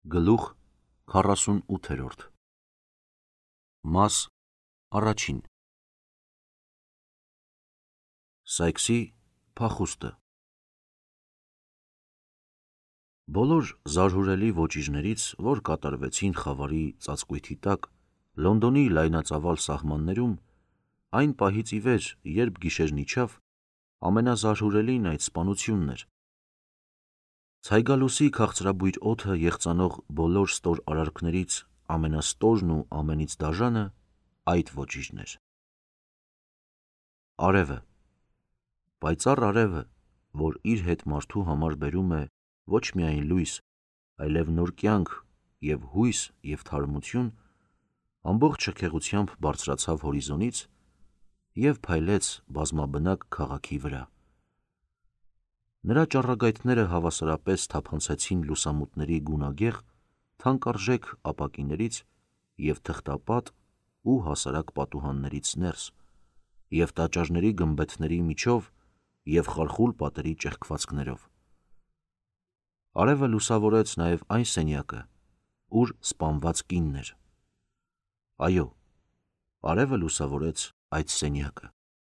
Գլուխ 48 Մաս առաջին Սայքսի փախուստը Բոլոր զարհուրելի ոճիժներից, որ կատարվեցին խավարի ծածկույթի տակ, Լոնդոնի լայնածավալ սահմաններում, այն պահից ի վեր, երբ գիշերն իջավ, ամենազարհուրելին այդ սպանությունն էր։ Ցայգալուսի քաղցրաբույր օդը եղծանող բոլոր ստոր արարքներից ամենաստորն ու ամենից դաժանը այդ ոճիժն էր։ Արևը, պայծառ արևը, որ իր հետ մարդու համար բերում է ոչ միայն լույս, այլև նոր կյանք և հույս և թարմություն, ամբողջ շքեղությամբ բարձրացավ հորիզոնից և փայլեց բազմաբնակ քաղաքի վրա։ Նրա ճառագայթները հավասարապես թափանցեցին լուսամուտների գունագեղ, թանկարժեք ապակիներից և թղթապատ ու հասարակ պատուհաններից ներս, և տաճարների գմբեթների միջով և խարխուլ պատերի ճեղքվածքներով։ Արևը լուսավորեց նաև այն սենյակը, ուր սպանված կինն էր։ Այո, արևը լուսավորեց այդ սենյակը։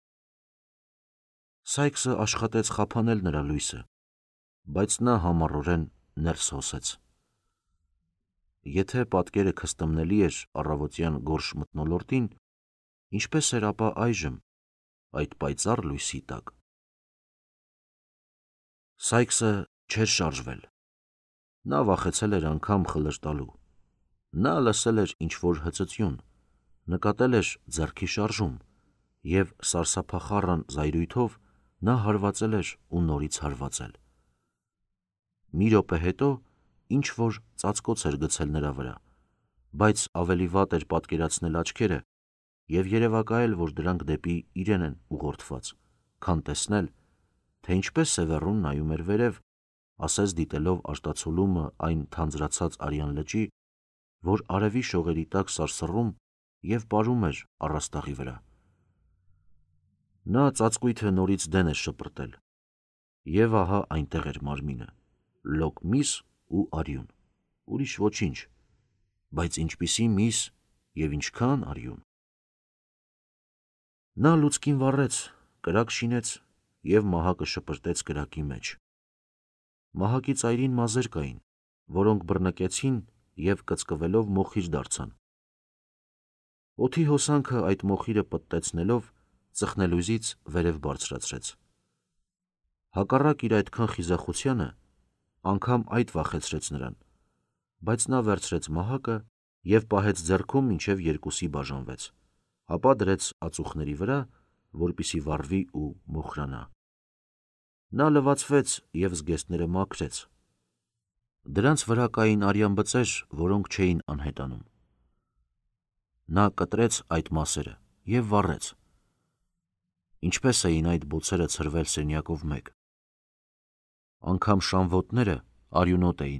Սայքսը աշխատեց խափանել նրա լույսը, բայց նա համառորեն ներս հոսեց։ Եթե պատկերը քստմնելի էր առավոտյան գորշ մթնոլորտին, ինչպես էր ապա այժմ այդ պայծառ լույսի տակ։ Սայքսը չէր շարժվել։ Նա վախեցել էր անգամ խլրտալու։ Նա լսել էր ինչ-որ հծծյուն, նկատել էր ձեռքի շարժում, և սարսափախառն զայրույթով նա հարվածել էր ու նորից հարվածել։ Մի րոպե հետո ինչ-որ ծածկոց էր գցել նրա վրա, բայց ավելի վատ էր պատկերացնել աչքերը և երևակայել, որ դրանք դեպի իրեն են ուղղորդված, քան տեսնել, թե ինչպես Սևեռուն նայում էր վերև, ասես դիտելով արտացոլումը այն թանձրացած արյան լճի, որ արևի շողերի տակ սարսռում և պարում էր առաստաղի վրա։ Նա ծածկույթը նորից դեն էր շպրտել, և ահա այնտեղ էր մարմինը, լոկ միս ու արյուն, ուրիշ ոչինչ, բայց ինչպիսի միս և ինչքան արյուն։ Նա լուցկին վառեց, կրակ շինեց և մահակը շպրտեց կրակի մեջ։ Մահակի ծայրին մազեր կային, որոնք բռնկեցին և կծկվելով մոխիր դարձան։ Օդի հոսանքը այդ մոխիրը պտտեցնելով ծխնելույզից վերև բարձրացրեց։ Հակառակ իր այդքան խիզախությանը, անգամ այդ վախեցրեց նրան, բայց նա վերցրեց մահակը և պահեց ձեռքում, մինչև երկուսի բաժանվեց, ապա դրեց ածուխների վրա, որպեսզի վառվի ու մոխրանա։ Նա լվացվեց և զգեստները մաքրեց։ Դրանց վրա կային արյան բծեր, որոնք չէին անհետանում։ Նա կտրեց այդ մասերը և վառեց։ Ինչպես էին այդ բոցերը ցրվել սենյակով մեկ։ Անգամ շան ոտները արյունոտ էին։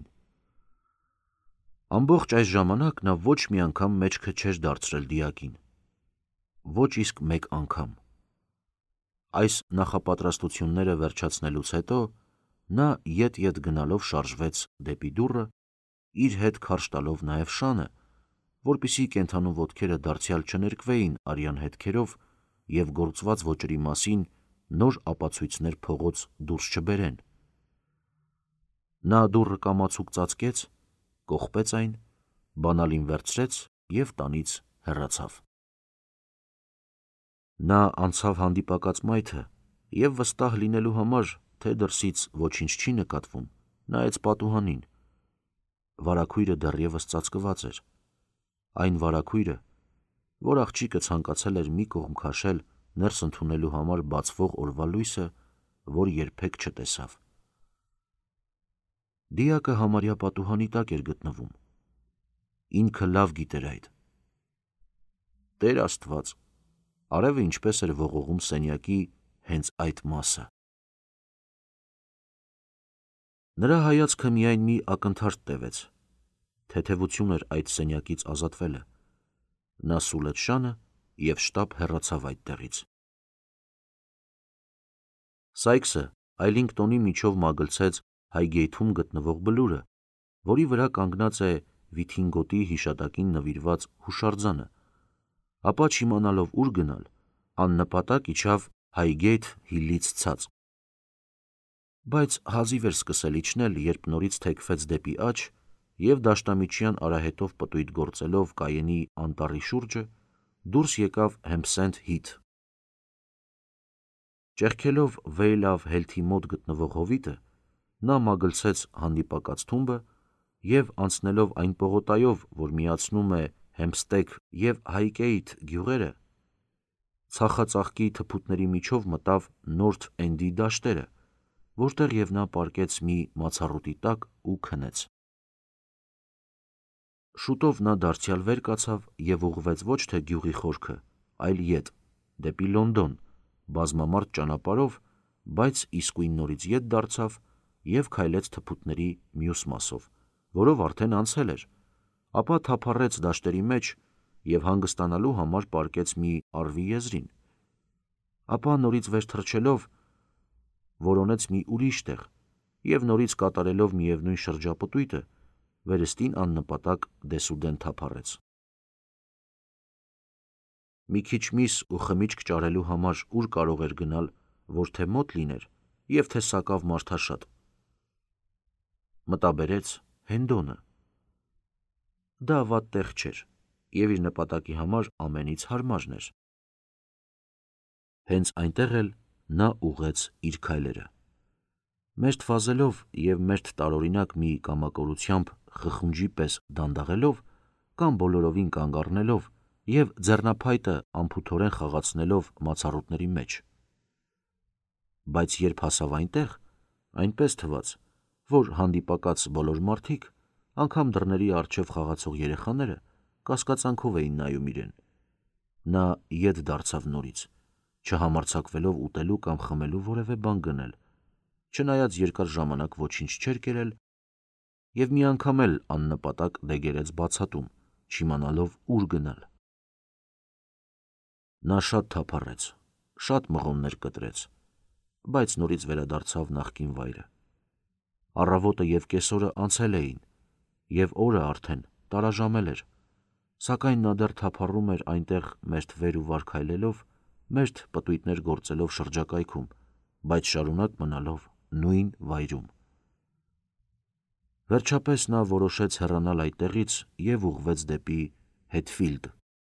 Ամբողջ այս ժամանակ նա ոչ մի անգամ մեջքը չէր դարձրել դիակին։ Ոչ իսկ մեկ անգամ։ Այս նախապատրաստությունները վերջացնելուց հետո նա ետ-ետ գնալով շարժվեց դեպի դուռը, իր հետ քարշ տալով նաև շանը, որպեսզի կենդանու ոտքերը դարձյալ չներկվեին արյան հետքերով և գործված ոճերի մասին նոր ապացույցներ փողոց դուրս չբերեն։ Նա դուռը կամացուկ ծածկեց, կողպեց այն, բանալին վերցրեց և տանից հեռացավ։ Նա անցավ հանդիպակաց մայթը և վստահ լինելու համար, թե դրսից ոչինչ չի նկատվում, նայեց պատուհանին։ Վարագույրը դեռևս ծածկված էր։ Այն վարագույրը, որ աղջիկը ցանկացել էր մի կողմ քաշել ներս ընդունելու համար բացվող օրվա լույսը, որ երբեք չտեսավ։ Դիակը համարյա պատուհանի տակ էր գտնվում։ Ինքը լավ գիտեր այդ։ Տեր Աստված, արևը ինչպես էր ողողում սենյակի հենց այդ մասը։ Նրա հայացքը միայն մի ակնթարթ տևեց։ Թեթևություն էր այդ սենյակից ազատվելը։ Նա սուլեց շանը և շտապ հեռացավ այդտեղից։ Սայքսը Այլինգտոնի միջով մագլցեց Հայգեյթում գտնվող բլուրը, որի վրա կանգնած է Վիթինգոտի հիշատակին նվիրված հուշարձանը, ապա չիմանալով ուր գնալ, աննպատակ իջավ Հայգեյթ հիլից ցած։ Բայց հազիվ էր սկսել իջնել, երբ նորից թեքվեց դեպի աջ և դաշտամիջյան արահետով պտույտ գործելով Կայենի անտառի շուրջը, դուրս եկավ Հեմփսենթ Հիթ։ Ճեղքելով Վեյլավ Հելթի մոտ գտնվող հովիտը, նա մագլցեց հանդիպակաց թումբը և անցնելով այն պողոտայով, որ միացնում է Հեմփստեգ և Հայգեյթ գյուղերը, ցախածաղկի թփուտների միջով մտավ Նորթ Էնդի դաշտերը, որտեղ և նա պառկեց մի մացառուտի տակ ու քնեց։ Շուտով նա դարձյալ վեր կացավ և ուղղվեց ոչ թե գյուղի խորքը, այլ ետ, դեպի Լոնդոն, բազմամարդ ճանապարհով, բայց իսկույն նորից ետ դարձավ և քայլեց թփուտների մյուս մասով, որով արդեն անցել էր, ապա թափառեց դաշտերի մեջ և հանգստանալու համար պառկեց մի առվի եզրին, ապա նորից վեր թռչելով որոնեց մի ուրիշ տեղ և նորից կատարելով միևնույն շրջապտույտը, վերստին աննպատակ դեսուդեն թափառեց։ Մի քիչ միս ու խմիչք ճարելու համար ուր կարող էր գնալ, որ թե մոտ լիներ և թե սակավ մարդաշատ։ Մտաբերեց Հենդոնը։ Դա վատ տեղ չէր և իր նպատակի համար ամենից հարմարն էր։ Հենց այնտեղ էլ նա ուղղեց իր քայլերը։ Մերթ վազելով և մերթ տարօրինակ մի կամակորությամբ խխունջի պես դանդաղելով կամ բոլորովին կանգ առնելով և ձեռնափայտը անփութորեն խաղացնելով մացառուտների մեջ։ Բայց երբ հասավ այնտեղ, այնպես թվաց, որ հանդիպակաց բոլոր մարդիկ, անգամ դռների առջև խաղացող երեխաները, կասկածանքով էին նայում իրեն։ Նա ետ դարձավ նորից, չհամարձակվելով ուտելու կամ խմելու որևէ բան գնել, չնայած երկար ժամանակ ոչինչ չէր կերել և մի անգամ էլ աննպատակ դեգերեց բացատում, չիմանալով ուր գնալ։ Նա շատ թափառեց, շատ մղոններ կտրեց, բայց նորից վերադարձավ նախկին վայրը։ Առավոտը և կեսօրը անցել էին, և օրը արդեն տարաժամել էր, սակայն նա դեռ թափառում էր այնտեղ մերթ վեր ու վար քայլելով, մերթ պտույտներ գործելով շրջակայքում, բայց շարունակ մնալով նույն վայրում։ Վերջապես նա որոշեց հեռանալ այդտեղից և ուղղվեց դեպի Հետֆիլդ։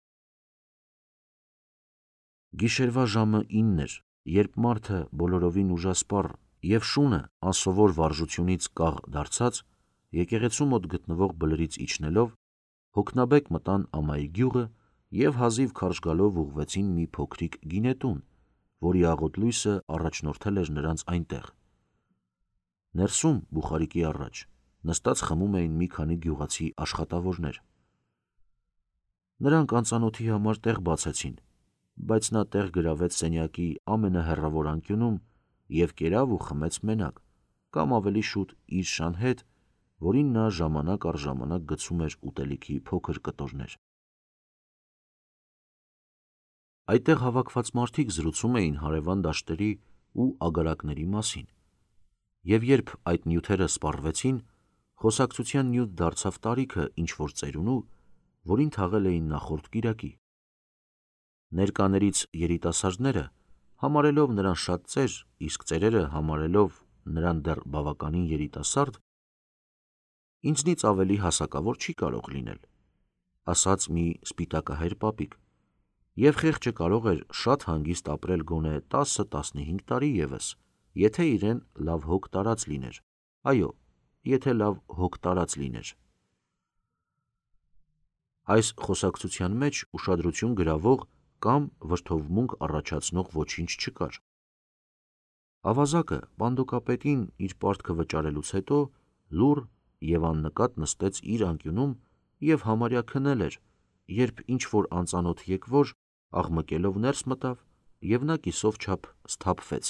Գիշերվա ժամը 9 էր, երբ մարդը բոլորովին ուժասպառ և շունը անսովոր վարժությունից կաղ դարձած, եկեղեցու մոտ գտնվող բլրից իջնելով, հոգնաբեկ մտան ամայի գյուղը և հազիվ քարշ գալով ուղղվեցին մի փոքրիկ գինետուն, որի աղոտ լույսը առաջնորդել էր նրանց այնտեղ։ Ներսում, բուխարիկի առաջ, նստած խմում էին մի քանի գյուղացի աշխատավորներ։ Նրանք անծանոթի համար տեղ բացեցին, բայց նա տեղ գրավեց սենյակի ամենահեռավոր անկյունում և կերավ ու խմեց մենակ, կամ ավելի շուտ իր շան հետ, որին նա ժամանակ առ ժամանակ գցում էր ուտելիքի փոքր կտորներ։ Այդտեղ հավաքված մարդիկ զրուցում էին հարևան դաշտերի ու ագարակների մասին, և երբ այդ նյութերը սպառվեցին, խոսակցության նյութ դարձավ տարիքը ինչ-որ ծերունու, որին թաղել էին նախորդ կիրակի։ Ներկաներից երիտասարդները, համարելով նրան շատ ծեր, իսկ ծերերը համարելով նրան դեռ բավականին երիտասարդ, «Ինձնից ավելի հասակավոր չի կարող լինել», ասաց մի սպիտակահայր պապիկ, և խեղճը կարող էր շատ հանգիստ ապրել գոնե 10-15 տարի ևս, եթե իրեն լավ հոգ տարած լիներ, այո, եթե լավ հոգ տարած լիներ։ Այս խոսակցության մեջ ուշադրություն գրավող կամ վրդովմունք առաջացնող ոչինչ չկար։ Ավազակը պանդոկապետին իր պարտքը վճարելուց հետո լուռ և աննկատ նստեց իր անկյունում և համարյա քնել էր, երբ ինչ-որ անծանոթ եկվոր աղմկելով ներս մտավ և նա կիսով չափ սթափվեց։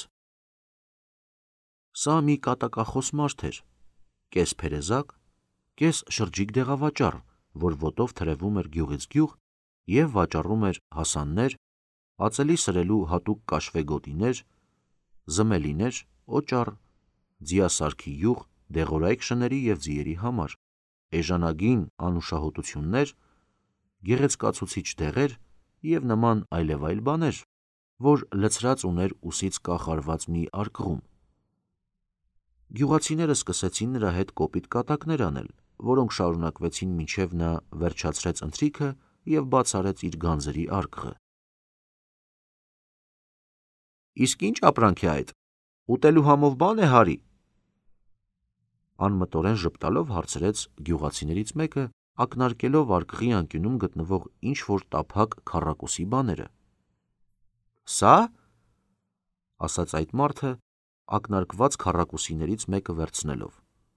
Սա մի կատակախոս մարդ էր, կես փերեզակ, կես շրջիկ դեղավաճառ, որ ոտով թրևում էր գյուղից գյուղ և վաճառում էր հասաններ, ածելի սրելու հատուկ կաշվե գոտիներ, զմելիներ, օճառ, ձիասարքի յուղ դեղորայք շների և ձիերի համար, էժանագին անուշահոտություններ, գեղեցկացուցիչ դեղեր և նման այլևայլ բաներ, որ լցրած ուներ ուսից կախարված մի արկղում։ Գյուղացիները սկսեցին նրա հետ կոպիտ կատակներ անել, որոնք շարունակվեցին մինչև նա վերջացրեց ընթրիքը և բաց արեց իր գանձերի արկղը։ Իսկ ինչ ապրանք է այդ, ուտելու համով բան է հարի, անմտորեն ժպտալով հարցրեց գյուղացիներից մեկը, ակնարկելով արկղի անկյունում գտնվող ինչ-որ տափակ քառակուսի բաները։ Սա, ասաց այդ մարդը, ակնարկված քառակուսիներից մեկը վերցնելով։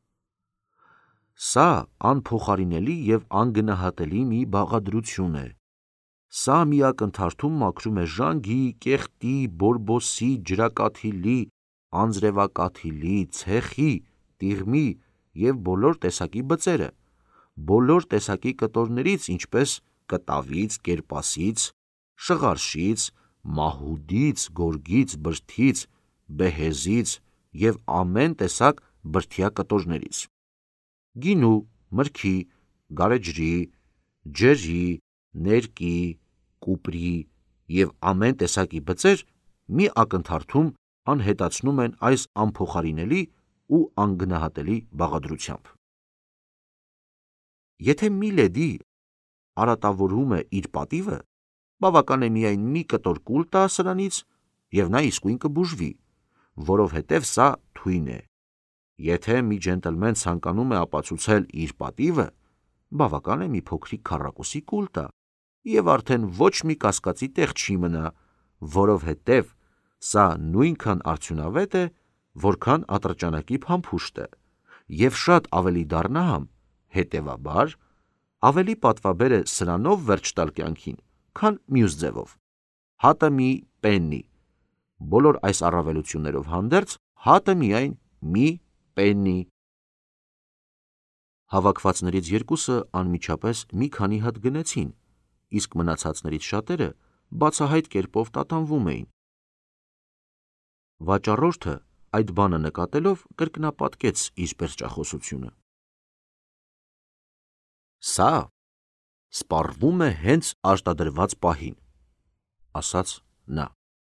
Սա անփոխարինելի և անգնահատելի մի բաղադրություն է։ Սա մի ակնթարթում մաքրում է ժանգի, կեղտի, բորբոսի, ջրակաթիլի, անձրևակաթիլի, ցեխի, տիղմի և բոլոր տեսակի բծերը, բոլոր տեսակի կտորներից, ինչպես կտավից, կերպասից, շղարշից, մահուդից, գորգից, բրդից, բեհեզից և ամեն տեսակ բրդյա կտորներից, գինու, մրգի, գարեջրի, ջրի, ներկի, կուպրի և ամեն տեսակի բծեր մի ակնթարթում անհետացնում են այս անփոխարինելի ու անգնահատելի բաղադրությամբ։ Եթե մի լեդի արատավորում է իր պատիվը, բավական է միայն մի կտոր կուլ տա սրանից, և նա իսկույն կբուժվի, որովհետև սա թույն է։ Եթե մի ջենտլմեն ցանկանում է ապացուցել իր պատիվը, բավական է մի փոքրիկ քառակուսի կուլ տա, և արդեն ոչ մի կասկածի տեղ չի մնա, որովհետև սա նույնքան արդյունավետ է, որքան ատրճանակի փամփուշտը, և շատ ավելի դառնահամ, հետևաբար, ավելի պատվաբեր է սրանով վերջ տալ կյանքին, քան մյուս ձևով։ Հատը մի պեննի, բոլոր այս առավելություններով հանդերձ, հատը միայն մի պեննի։ Հավաքվածներից երկուսը անմիջապես մի քանի հատ գնեցին, իսկ մնացածներից շատերը բացահայտ կերպով տատանվում էին։ Վաճառորդը այդ բանը նկատելով կրկնապատկեց իր պերճախոսությունը։ Սա սպառվում է հենց արտադրված պահին, ասաց նա։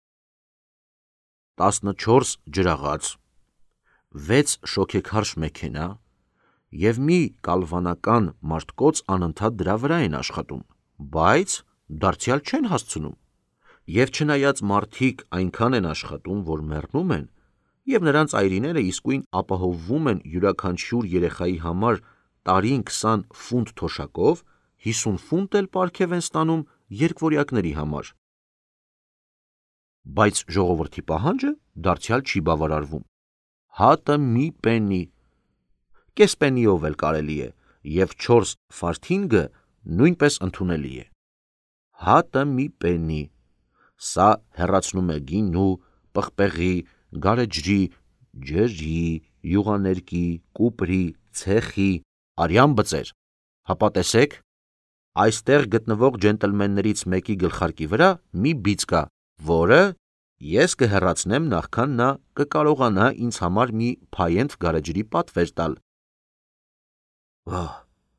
14 ջրաղաց, 6 շոգեքարշ մեքենա և մի կալվանական մարդկոց անընդհատ դրա վրա են աշխատում, բայց դարձյալ չեն հասցնում, և չնայած մարդիկ այնքան են աշխատում, որ մեռնում են, և նրանց այրիները իսկույն ապահովվում են յուրաքանչյուր երեխայի համար տարին 20 ֆունտ թոշակով, 50 ֆունտ էլ պարգև են ստանում երկվորյակների համար, բայց ժողովրդի պահանջը դարձյալ չի բավարարվում։ Հատը մի պեննի, կես պեննիով էլ կարելի է, և 4 ֆարթինգը նույնպես ընդունելի է։ Հատը մի պեննի, սա հեռացնում է գինու, պղպեղի, գարեջրի, ջրի, յուղաներկի, կուպրի, ցեխի, արյան բծեր, հապա տեսեք, այստեղ գտնվող ջենտլմեններից մեկի գլխարկի վրա մի բիծ կա, որը ես կհեռացնեմ նախքան նա կկարողանա ինձ համար մի փայենթ գարեջրի պատվեր տալ։ Վահ,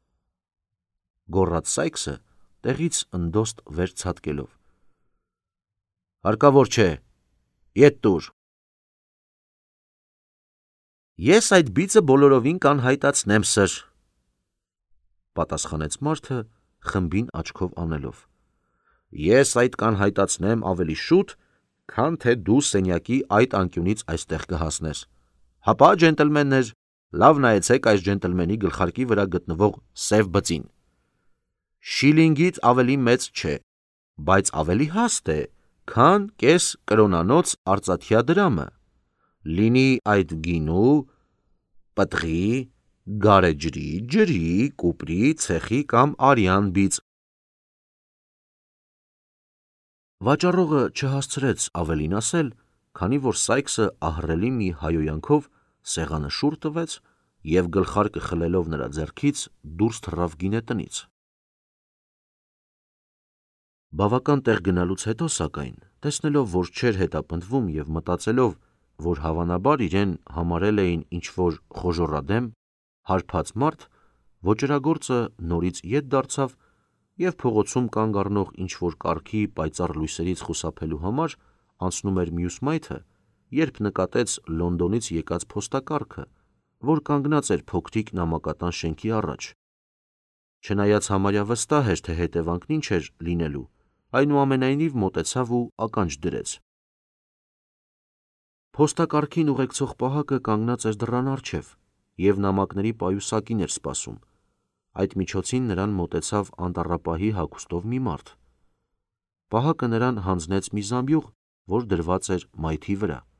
գոռաց Սայքսը, տեղից ընդոստ վեր ցատկելով։ Հարկավոր չէ, ետ տուր։ Ես այդ բիծը բոլորովին կանհայտացնեմ, սըր, պատասխանեց մարդը խմբին աչքով անելով։ Ես այդ կանհայտացնեմ ավելի շուտ, քան թե դու սենյակի այդ անկյունից այստեղ կհասնես։ Հապա, ջենտլմեններ, լավ նայեցեք այս ջենտլմենի գլխարկի վրա գտնվող սև բծին։ Շիլինգից ավելի մեծ չէ, բայց ավելի հաստ է, քան կես կրոնանոց արծաթյա դրամը, լինի այդ գինու, պտղի, գարեջրի, ջրի, կուպրի, ցեխի կամ արյան բիծ։ Վաճառողը չհասցրեց ավելին ասել, քանի որ Սայքսը ահռելի մի հայոյանքով սեղանը շուռ տվեց և գլխարկը խլելով նրա ձեռքից դուրս թռավ գինետնից։ Բավական տեղ գնալուց հետո, սակայն, տեսնելով, որ չէր հետապնդվում և մտածելով, որ հավանաբար իրեն համարել էին ինչ-որ խոժոռադեմ, հարբած մարդ, Ոճրագործը նորից ետ դարձավ և փողոցում կանգ առնող ինչ-որ կարգի պայծառ լույսերից խուսափելու համար անցնում էր մյուս մայթը, երբ նկատեց Լոնդոնից եկած փոստակառքը, որ կանգնած էր փոքրիկ նամակատան շենքի առաջ։ Չնայած համարյա վստահ էր, թե հետևանքն ինչ էր լինելու, այնուամենայնիվ մոտեցավ ու ականջ դրեց։ Փոստակառքին ուղեկցող պահակը կանգնած էր դռան առջև և նամակների պայուսակին էր սպասում։ Այդ միջոցին նրան մոտեցավ անտառապահի հագուստով մի մարդ։ Պահակը նրան հանձնեց մի զամբյուղ, որ դրված էր մայթի վրա։